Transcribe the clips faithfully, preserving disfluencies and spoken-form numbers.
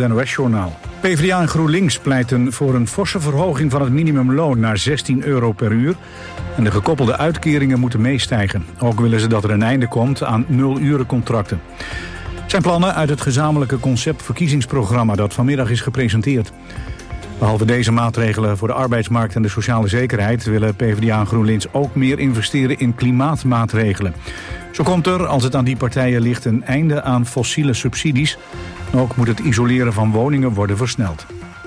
het N O S-journaal. PvdA en GroenLinks pleiten voor een forse verhoging van het minimumloon naar zestien euro per uur. En de gekoppelde uitkeringen moeten meestijgen. Ook willen ze dat er een einde komt aan nul-urencontracten. Het zijn plannen uit het gezamenlijke concept verkiezingsprogramma dat vanmiddag is gepresenteerd. Behalve deze maatregelen voor de arbeidsmarkt en de sociale zekerheid willen PvdA en GroenLinks ook meer investeren in klimaatmaatregelen. Zo komt er, als het aan die partijen ligt, een einde aan fossiele subsidies. Ook moet het isoleren van woningen worden versneld.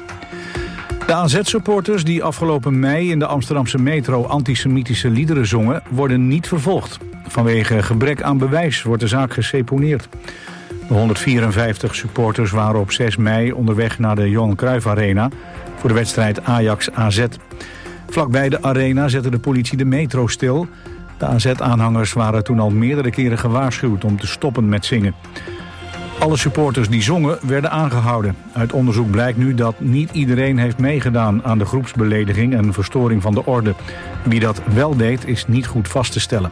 De A Z-supporters die afgelopen mei in de Amsterdamse metro antisemitische liederen zongen, worden niet vervolgd. Vanwege gebrek aan bewijs wordt de zaak geseponeerd. De honderdvierenvijftig supporters waren op zes mei onderweg naar de Johan Cruijff Arena voor de wedstrijd Ajax-A Z. Vlakbij de arena zette de politie de metro stil. De A Z-aanhangers waren toen al meerdere keren gewaarschuwd om te stoppen met zingen. Alle supporters die zongen werden aangehouden. Uit onderzoek blijkt nu dat niet iedereen heeft meegedaan aan de groepsbelediging en verstoring van de orde. Wie dat wel deed is niet goed vast te stellen.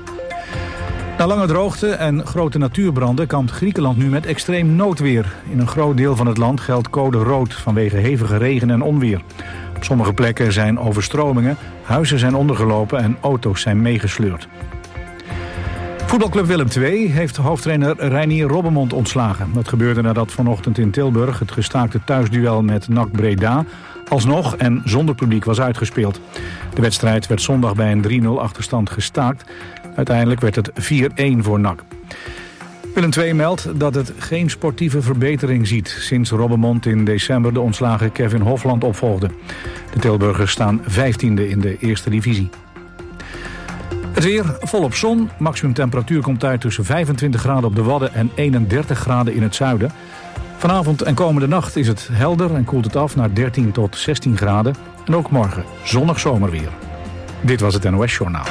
Na lange droogte en grote natuurbranden kampt Griekenland nu met extreem noodweer. In een groot deel van het land geldt code rood vanwege hevige regen en onweer. Op sommige plekken zijn overstromingen, huizen zijn ondergelopen en auto's zijn meegesleurd. Voetbalclub Willem twee heeft hoofdtrainer Reinier Robbenmond ontslagen. Dat gebeurde nadat vanochtend in Tilburg het gestaakte thuisduel met N A C Breda alsnog en zonder publiek was uitgespeeld. De wedstrijd werd zondag bij een drie nul achterstand gestaakt. Uiteindelijk werd het vier-een voor N A C. Willem twee meldt dat het geen sportieve verbetering ziet sinds Robbenmond in december de ontslagen Kevin Hofland opvolgde. De Tilburgers staan vijftiende in de eerste divisie. Het weer volop zon. Maximum temperatuur komt uit tussen vijfentwintig graden op de Wadden en eenendertig graden in het zuiden. Vanavond en komende nacht is het helder en koelt het af naar dertien tot zestien graden. En ook morgen zonnig zomerweer. Dit was het N O S-journaal.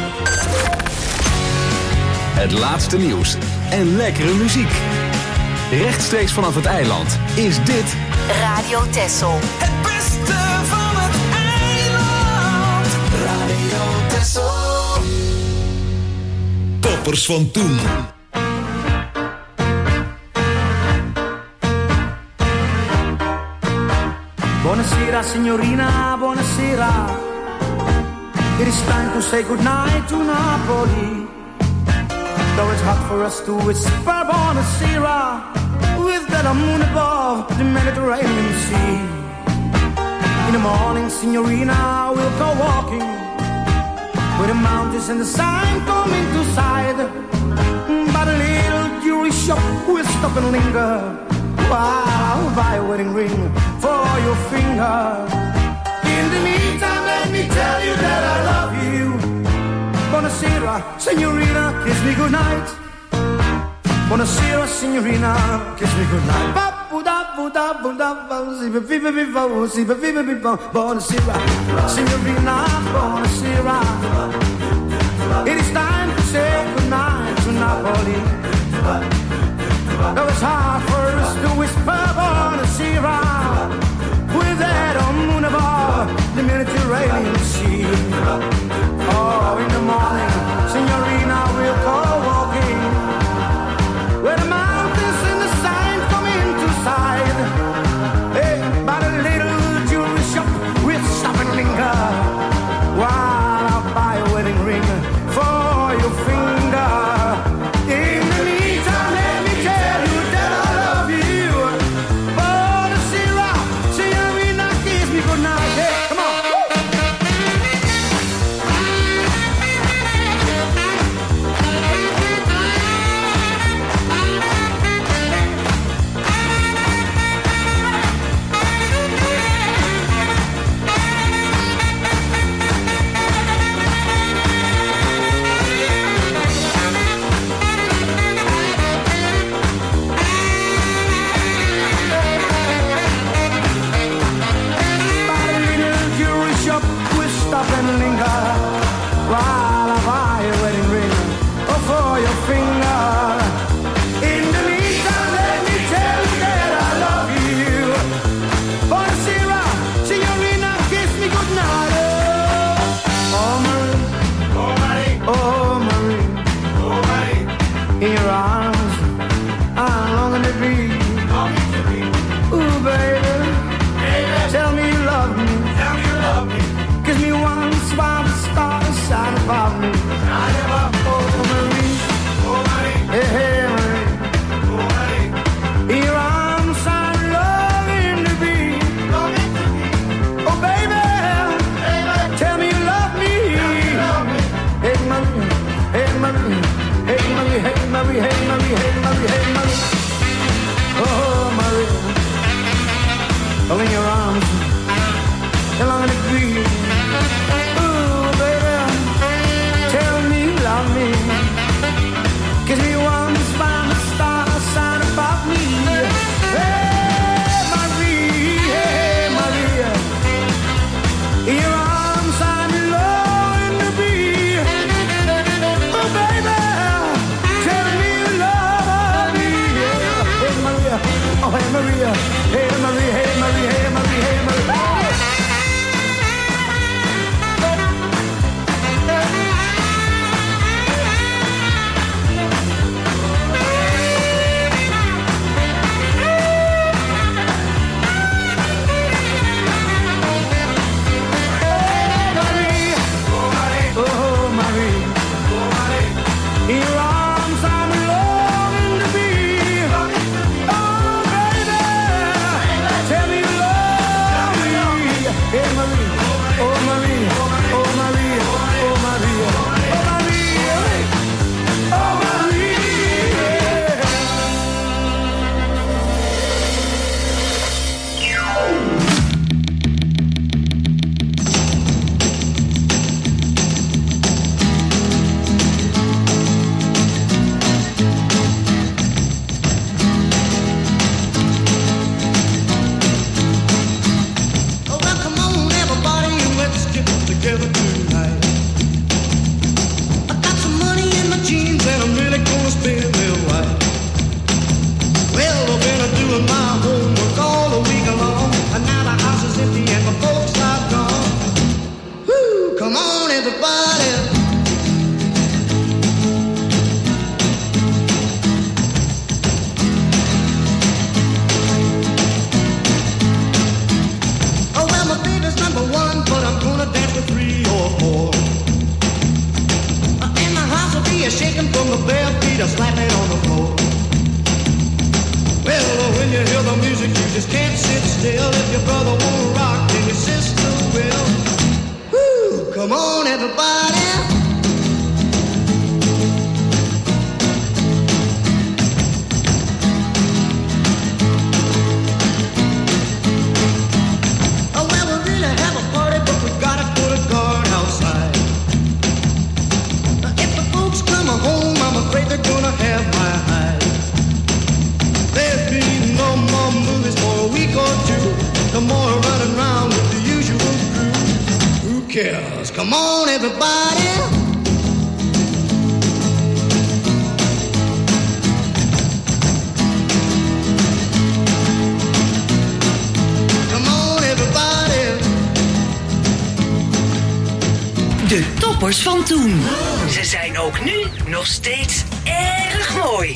Het laatste nieuws en lekkere muziek. Rechtstreeks vanaf het eiland is dit Radio Texel. Het beste van het eiland. Radio Texel. Toppers van toen. Buonasera signorina, buonasera. It is time to say goodnight to Napoli. Though it's hot for us to whisper buonasera, with the moon above the Mediterranean Sea. In the morning, signorina, we'll go walking, with the mountains and the sun coming to sight. By the little jewelry shop, we'll stop and linger, while I'll buy a wedding ring for your finger. In the meantime, let me tell you that I love you. Buonasera, signorina, kiss me goodnight. Buonasera, signorina, kiss me goodnight. Buonasera, signorina, buonasera. It is time to say goodnight to Napoli. Though it's hard for us to whisper buonasera, with that moon above the Mediterranean Sea. Oh, in the morning, signorina, we'll go walking, where the mountains and the sun come into sight. Hey, by the little jewelry shop, we'll stop and linger, while I'll buy a wedding ring for your finger. In the meantime, let me tell you that I love you. cares? Come on, everybody. De toppers van toen. Ze zijn ook nu nog steeds erg mooi.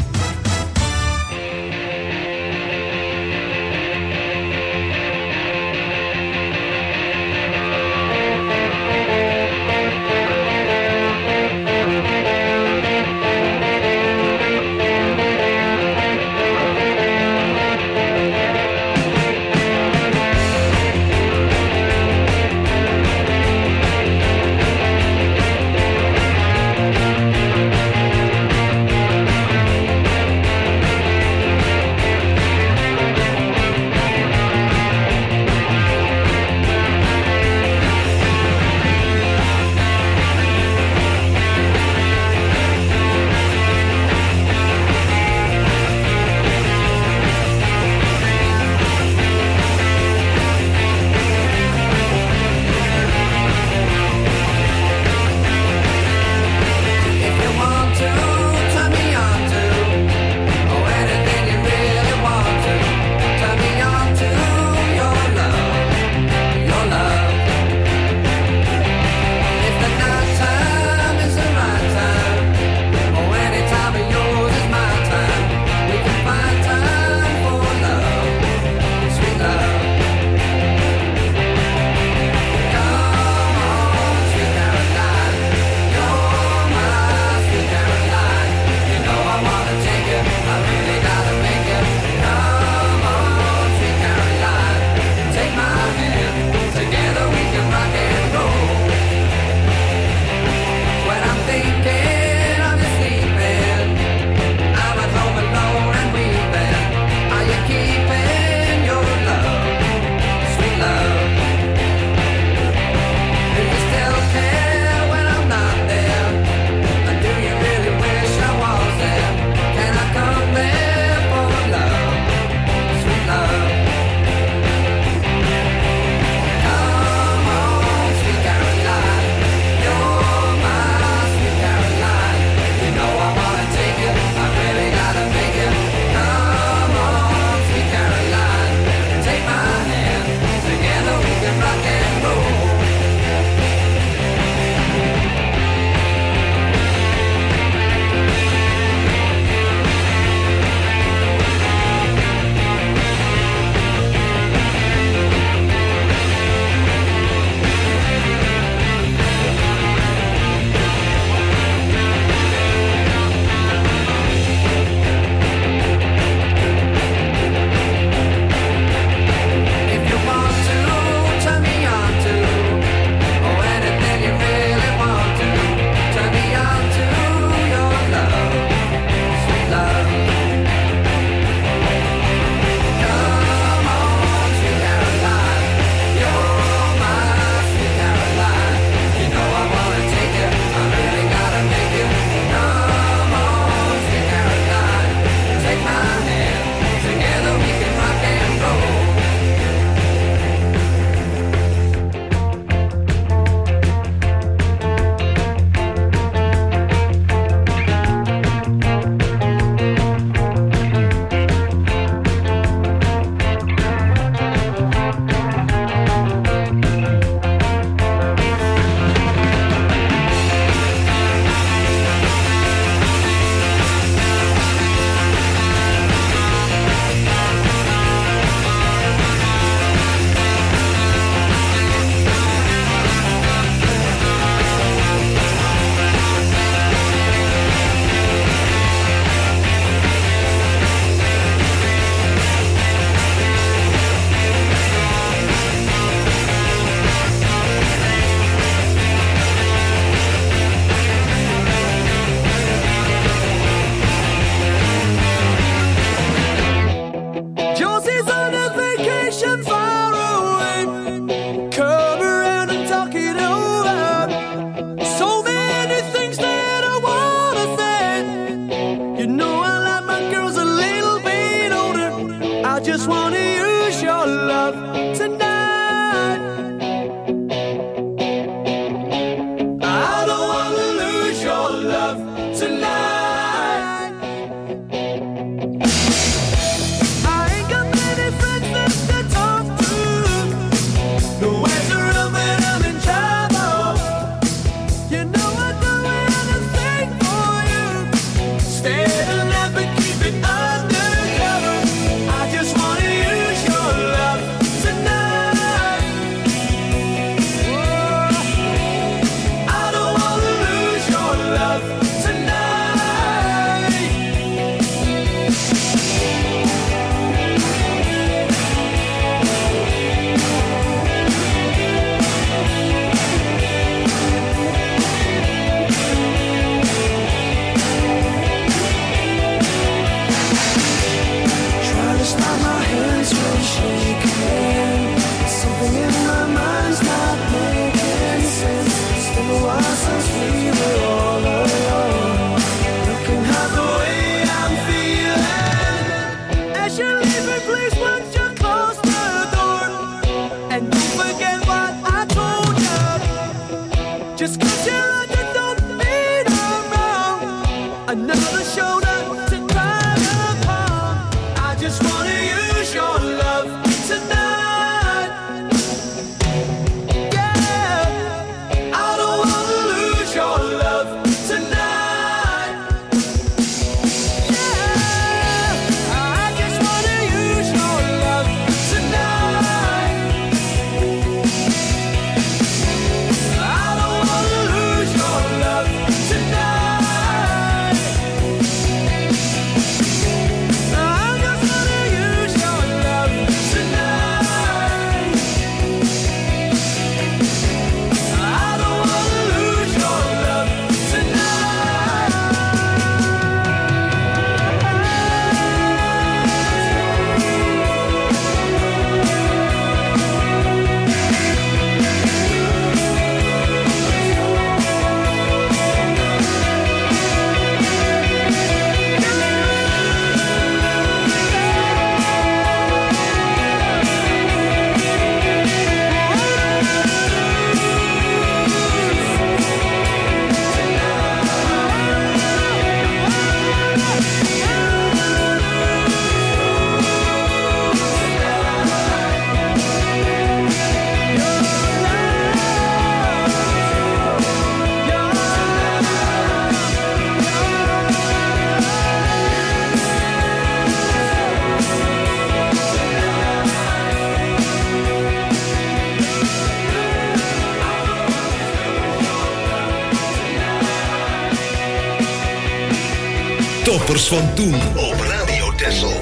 Toppers van toen op Radio Texel.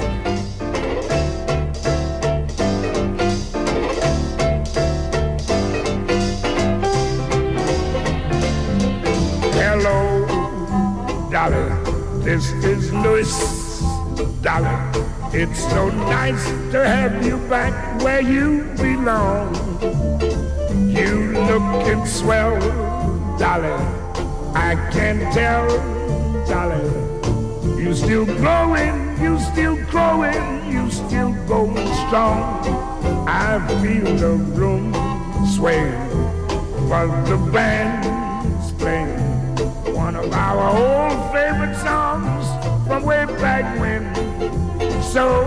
Hello, Dolly, this is Louis. Dolly, it's so nice to have you back where you belong. You looking swell, Dolly, I can tell, Dolly. You still growing, you still growing, you still going strong. I feel the room swaying, but the band's playing one of our old favorite songs from way back when. So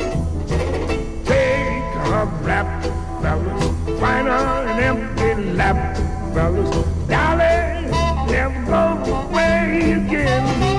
take a rap, fellas, find her an empty lap, fellas. Dolly, never go away again.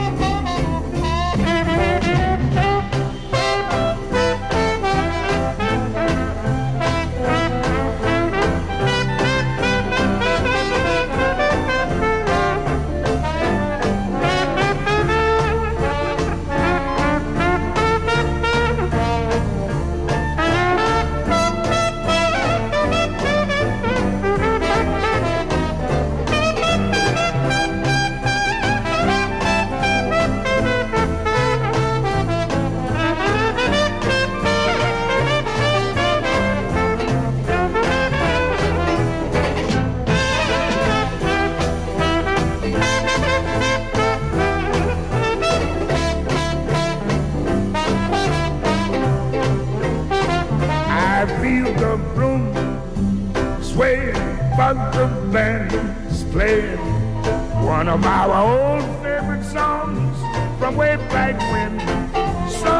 The band's playing one of our old favorite songs from way back when. So,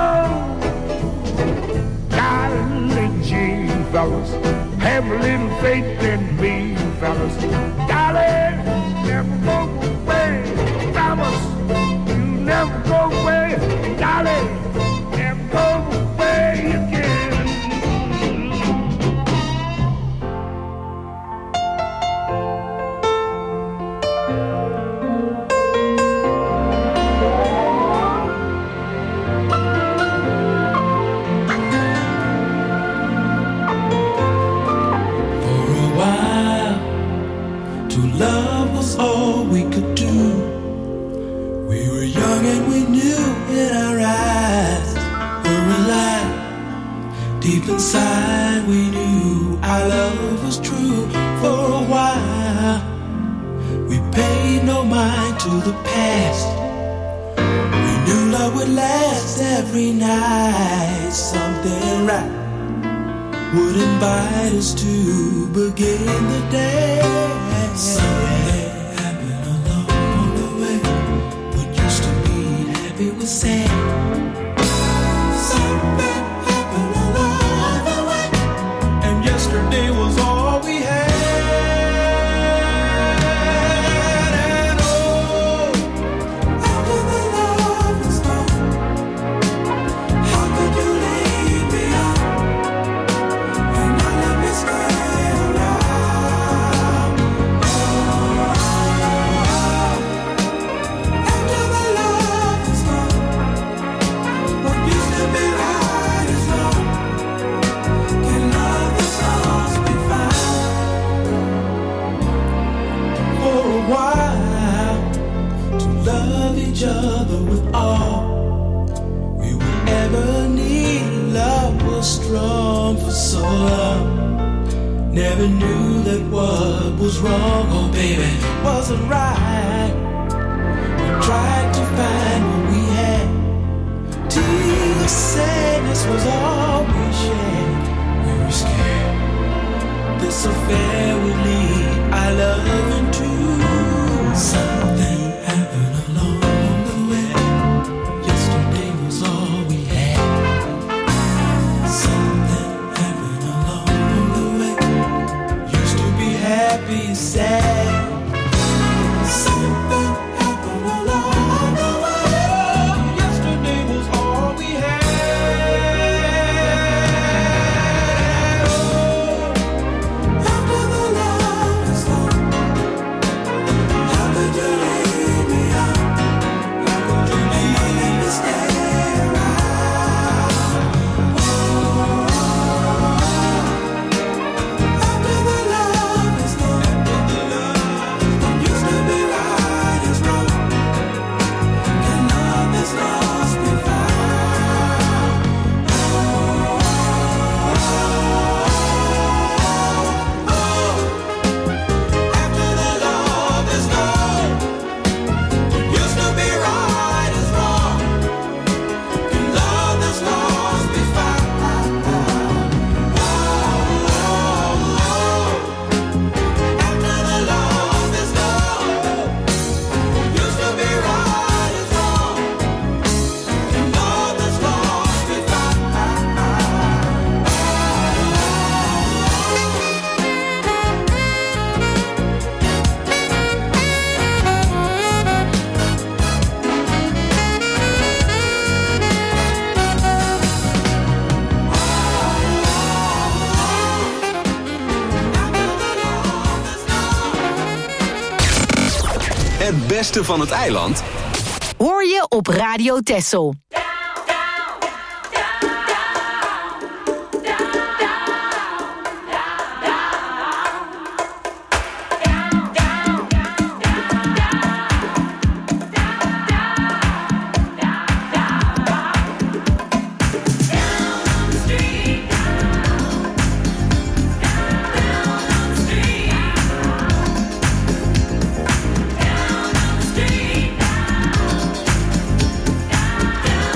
golly gee, fellas, have a little faith in me, fellas. Dolly, never go away, promise you never go away. Dolly, never go away again. Inside we knew our love was true. For a while we paid no mind to the past. We knew love would last every night. Something right would invite us to begin the day. Something happened along the way. What used to be happy was sad. Yesterday was all we had, and oh, after the love is gone, how could you leave me on and not let me stay around? Oh, after the love is gone, what used to be right is wrong. Can love while to love each other with all we would ever need. Love was strong for so long. Never knew that what was wrong, oh baby, wasn't right. We tried to find what we had. Till sadness was all we shared. We were scared this affair would lead our love into something happened along the way. Yesterday was all we had. Something happened along the way. Used to be happy and sad. Something happened along the way. Yesterday was all we had. Oh, after the love is gone, how could you leave me out? How could you leave me Het beste van het eiland hoor je op Radio Texel. Down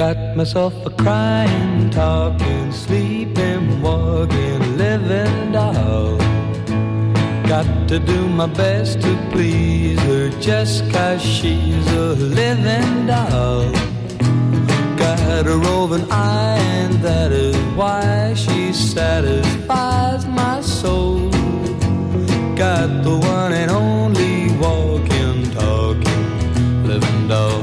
Got myself a crying, talking, sleeping, walking, living doll. Got to do my best to please her just 'cause she's a living doll. Got a roving eye and that is why she satisfies my soul. Got the one and only walking, talking, living doll.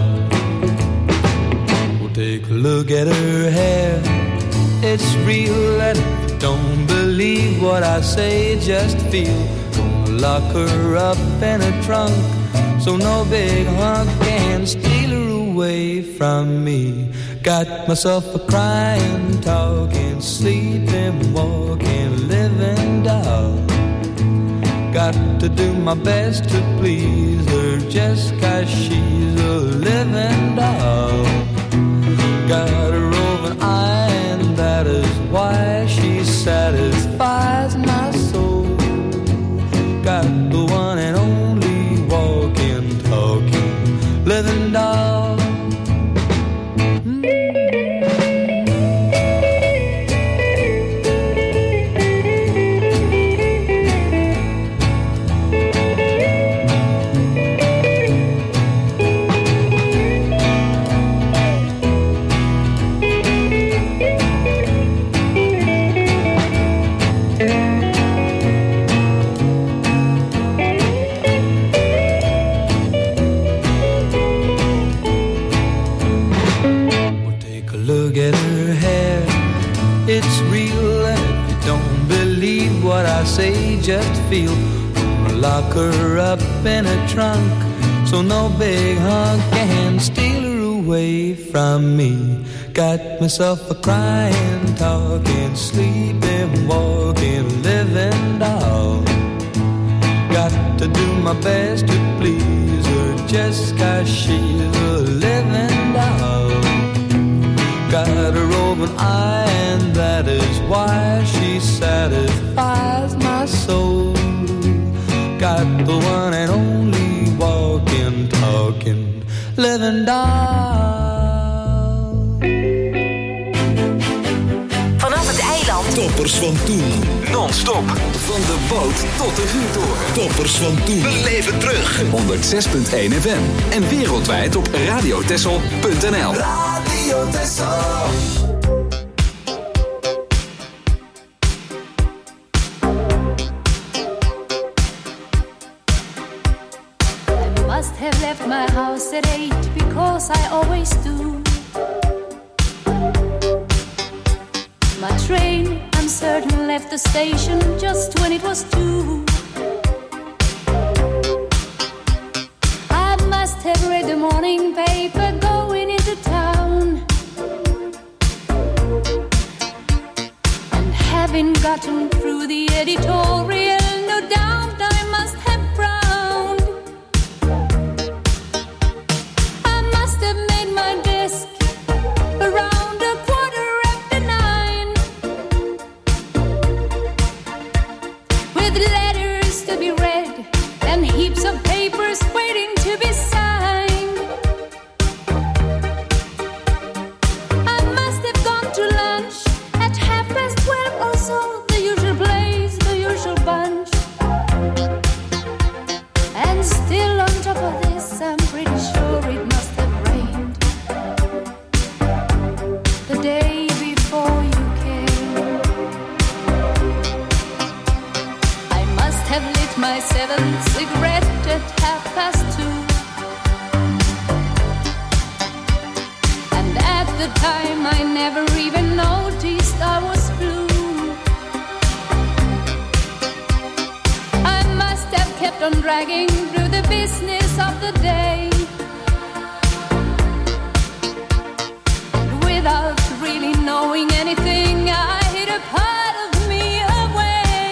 Well, take a look at her hair, it's real, and if you don't believe what I say, just feel. Gonna lock her up in a trunk, so no big hunk can steal her away from me. Got myself a crying, talking, sleeping, walking, living doll. Got to do my best to please her just 'cause she's a living doll. Got a roving eye and that is why she satisfies my soul. Got the one and only walking, talking, living doll. Say just feel. Gonna lock her up in a trunk, so no big hunk can steal her away from me. Got myself a crying, talking, sleeping, walking, living doll. Got to do my best to please her just 'cause she's a living doll. Got a roving eye and that is why she satisfies my soul. Got the one and only walking, talking, living doll. Vanaf het eiland. Toppers van toen. Non-stop. Van de boot tot de vuurtoren. Toppers van toen. Beleef het terug. honderd zes komma één F M. En wereldwijd op radiotessel punt n l. Radio Tessel. Must have left my house at eight because I always do. My train, I'm certain, left the station just when it was two. I must have read the morning paper going into town, and having gotten through the editorial, no doubt I must have frowned. Around a quarter after nine, with letters to be read and heaps of papers waiting to be signed. I must have gone to lunch at half past twelve or so, the usual place, the usual bunch. And still on top of this, I'm pretty sure it must have rained the day before you came. I must have lit my seventh cigarette at half past two, and at the time I never even noticed I was blue. I must have kept on dragging through the business of the day, without really knowing anything, I hid a part of me away.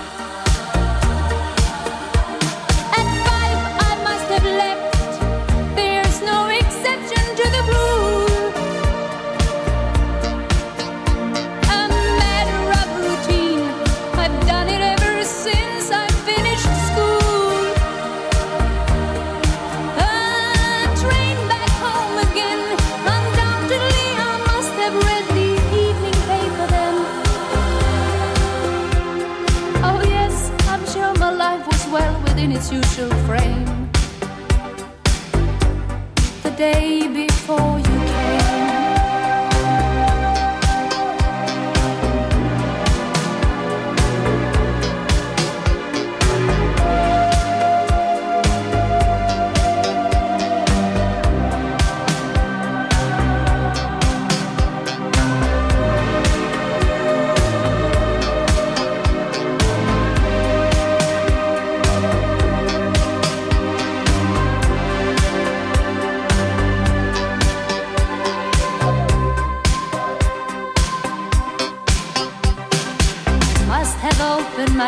At five I must have left, there's no exception to the rule. A matter of routine, I've done it ever since I finished school.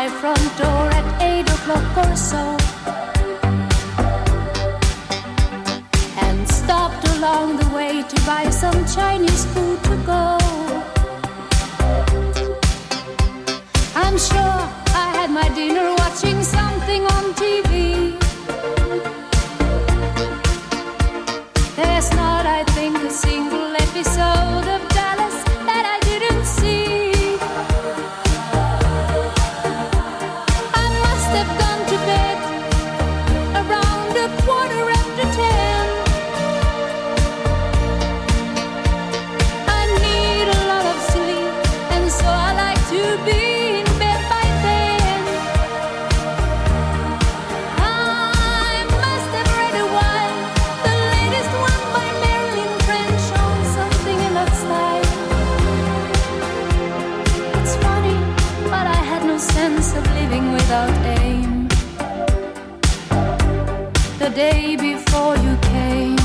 my front door at eight o'clock or so, and stopped along the way to buy some Chinese food to go. I'm sure I had my dinner watching something on T V. There's not, I think, a single episode of Dallas that I didn't see. I must have gone to bed around a quarter after ten. I need a lot of sleep, and so I like to be in bed by then. I must have read a while the latest one by Marilyn French on something in that style. It's funny, but I had no sense of living without aim. The day before you came,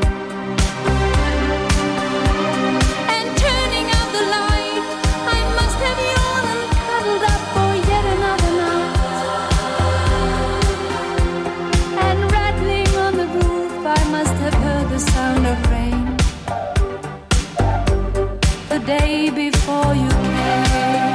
and turning out the light, I must have yawned and cuddled up for yet another night. And rattling on the roof, I must have heard the sound of rain. The day before you came.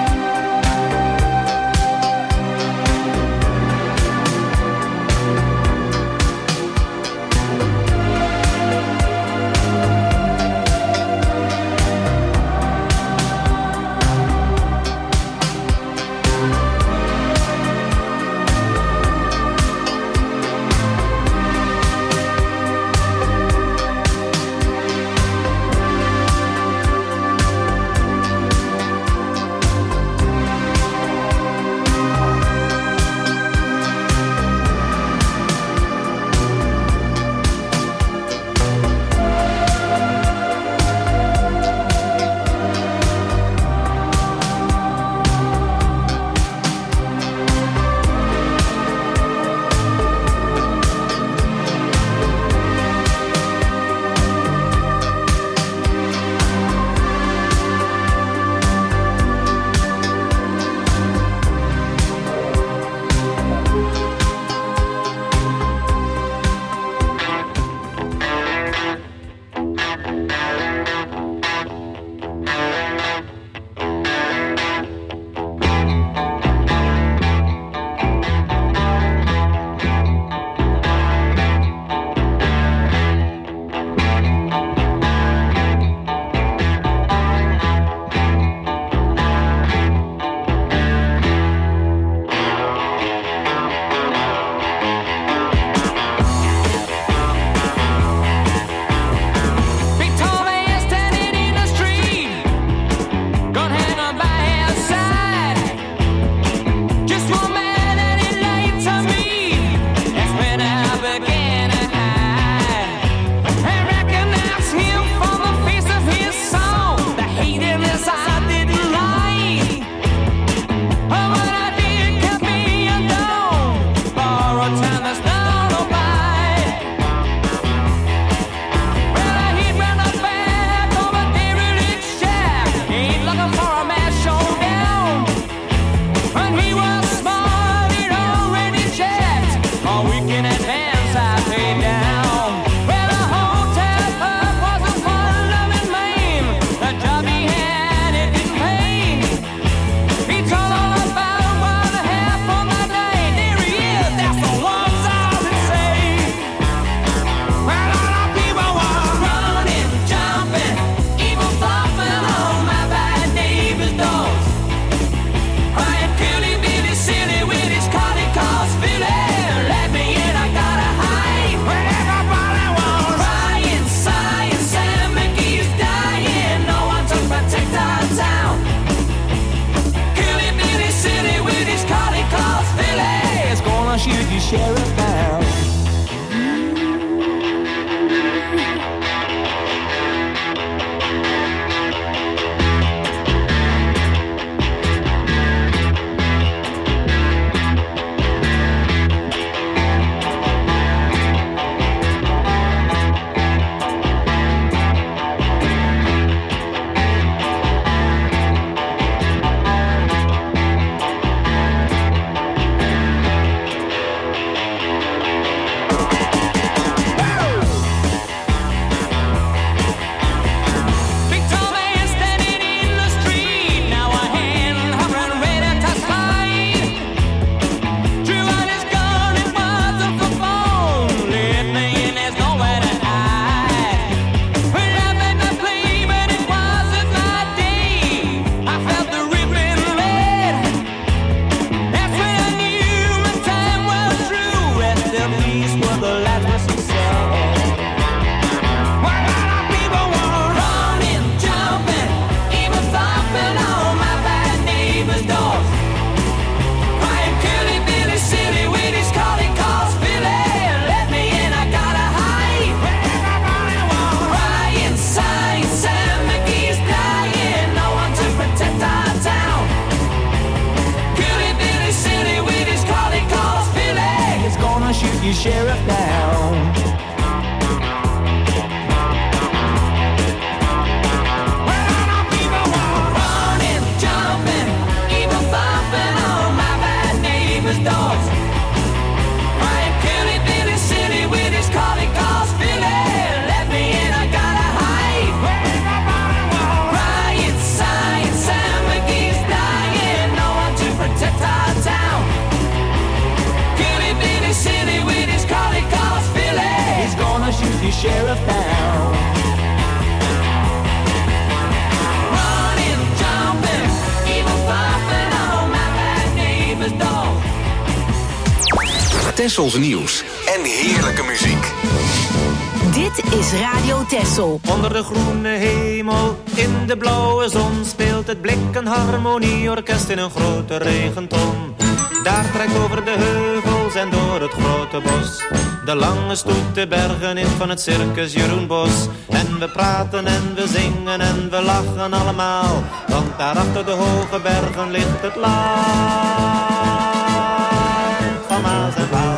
the sheriff down. Dogs. Crying Killy Billy City with his collie calls Billy. Let me in, I gotta hide. Crying, sighing, Sam McGee's dying. No one to protect our town. Killy Billy City with his collie calls Billy. He's gonna shoot the sheriff down. Running, jumping, even flopping on my bad neighbor's dog. Tessels nieuws en heerlijke muziek. Dit is Radio Tessel. Onder de groene hemel, in de blauwe zon, speelt het Blikken Harmonieorkest in een grote regenton. Daar trekt over de heuvels en door het grote bos de lange stoet de bergen in van het circus Jeroen Bos. En we praten en we zingen en we lachen allemaal, want daar achter de hoge bergen ligt het land van Maas en Waal.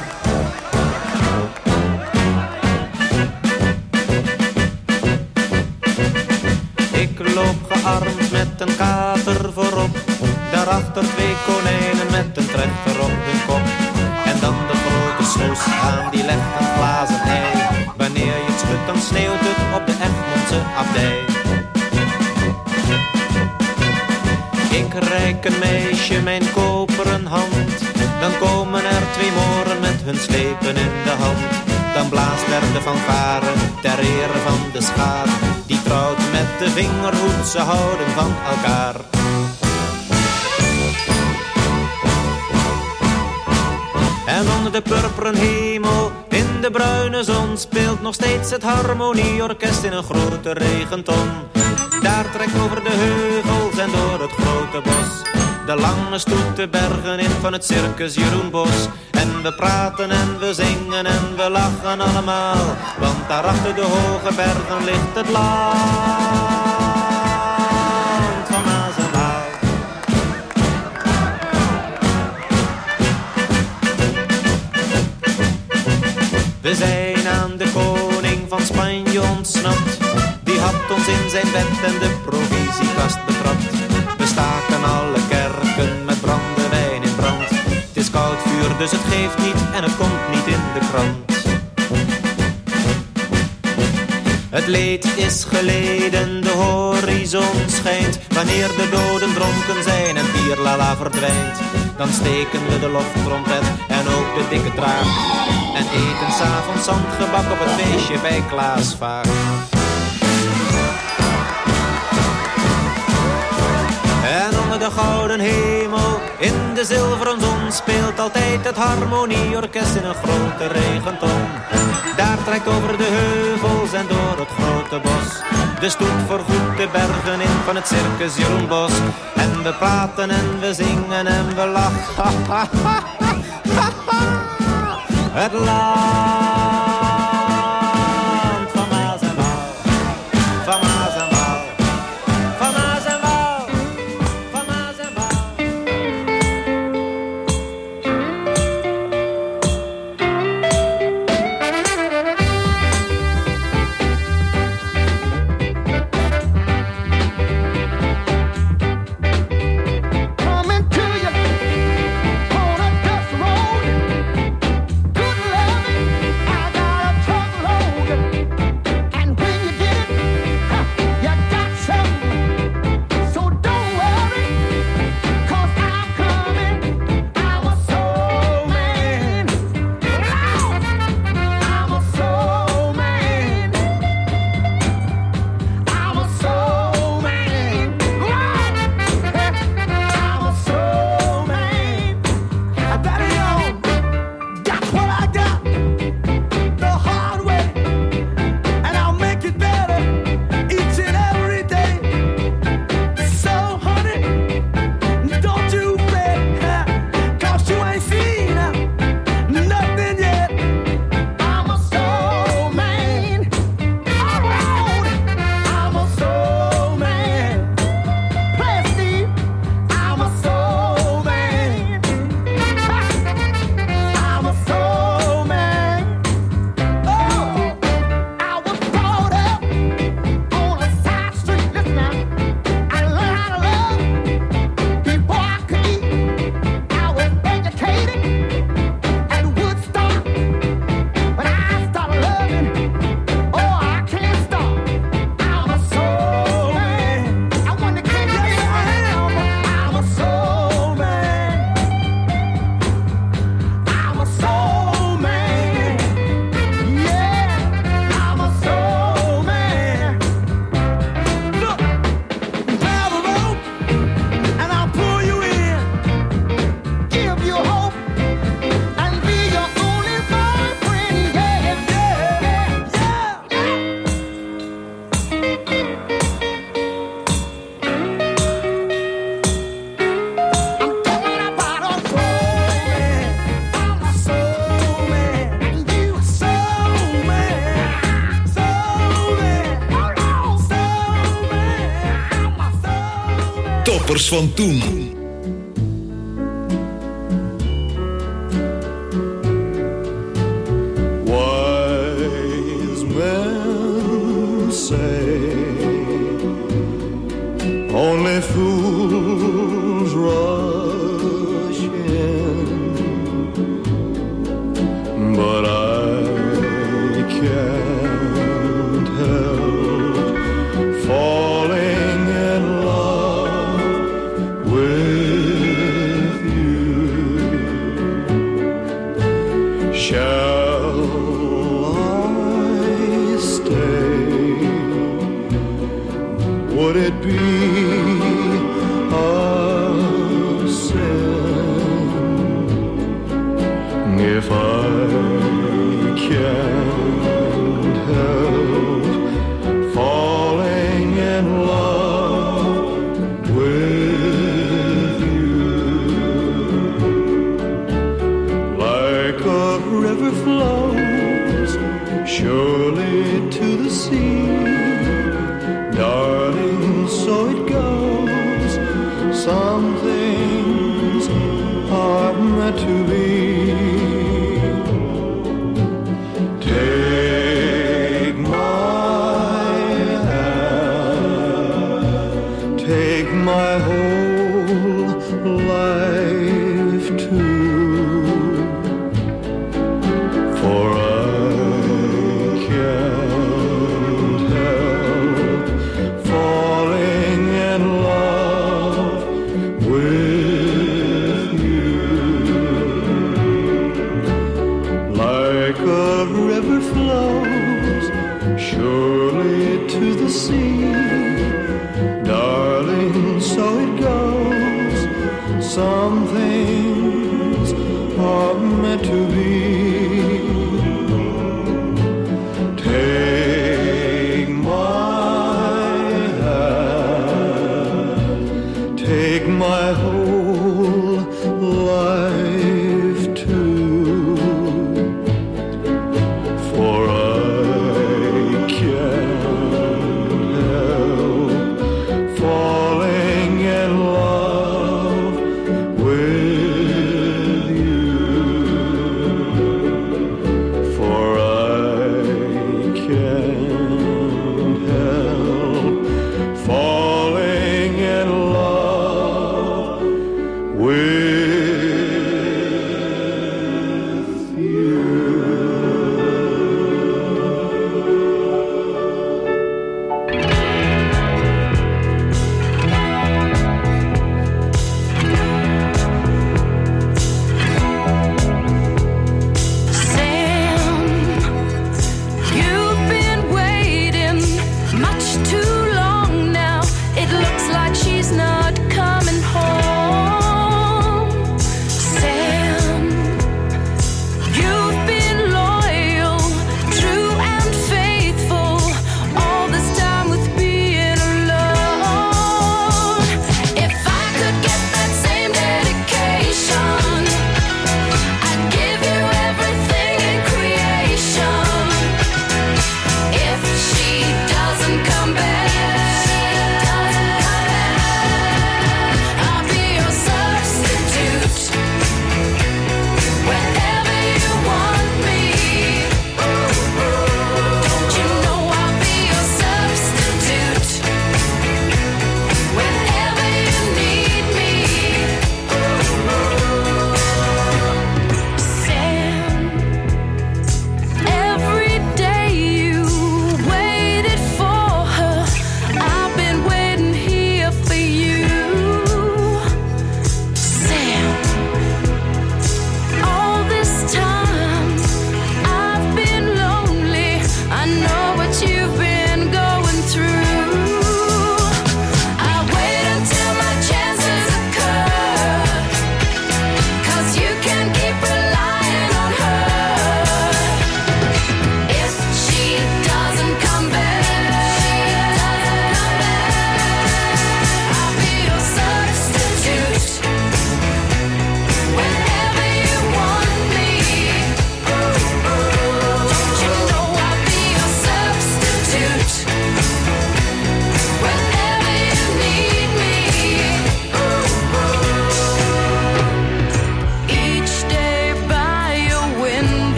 Ik loop gearmd met een kater voorop, daarachter twee konijnen met een trechter op hun kop. En dan de grote snoes aan die legt een glazen ei. Wanneer je het schudt dan sneeuwt het op de Egmondse abdij. Ik reik een meisje mijn koperen hand, dan komen er twee moren met hun slepen in de hand. Dan blaast er de fanfare ter ere van de schaar, die trouwt met de vingerhoed, ze houden van elkaar. En onder de purperen hemel, in de bruine zon, speelt nog steeds het Harmonieorkest in een grote regenton. Daar trekt over de heuvels en door het grote bos de lange stoet de bergen in van het circus Jeroen Bos. En we praten en we zingen en we lachen allemaal, want daar achter de hoge bergen ligt het land van Maas en Waal. We zijn aan de koning van Spanje ontsnapt, die had ons in zijn bed en de provisiekast betrapt. We staken alle kerken met brandewijn in brand. Het is koud vuur, dus het geeft niet en het komt niet in de krant. Het leed is geleden, de horizon schijnt. Wanneer de doden dronken zijn en bierlala verdwijnt, dan steken we de loftrompet en ook de dikke draak en eten 's avonds zandgebak op het feestje bij Klaas Vaak. En onder de gouden hemel, in de zilveren zon, speelt altijd het Harmonieorkest in een grote regenton. Daar trekt over de heuvels en door het grote bos de stoet voorgoed de bergen in van het circus Jeroen Bos. En we praten en we zingen en we lachen. Het land van Maas en Waal, van Maas en Waal, van Maas en Waal, van Maas en Waal. Coming to you on a dust road. Good loving. toppers van toen. Wise men say only fools rush in, but I can't help falling in love with you. Shall I stay? Would it be a sin if I can't help falling in love with you? Like a river flows surely to the sea, darling, so it goes. Some things are meant to be. Take my hand, take my whole life too, for I can't help falling in love with you. Like a river flows surely to the sea, darling, so it goes. Some things are meant to be. Take my hand, take my whole life too, for I can't help falling in love with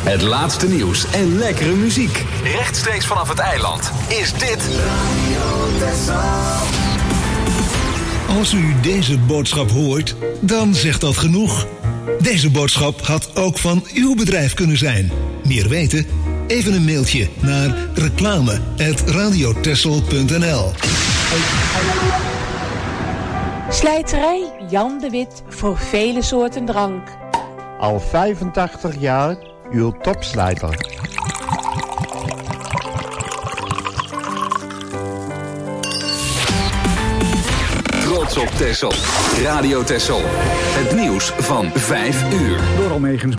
Het laatste nieuws en lekkere muziek. Rechtstreeks vanaf het eiland is dit Radio Texel. Als u deze boodschap hoort, dan zegt dat genoeg. Deze boodschap had ook van uw bedrijf kunnen zijn. Meer weten? Even een mailtje naar reclame at radiotexel punt n l. Slijterij Jan de Wit voor vele soorten drank. Al vijfentachtig jaar uw topslijter. Trots op Texel. Radio Texel. Het nieuws van vijf uur. Door Almegens.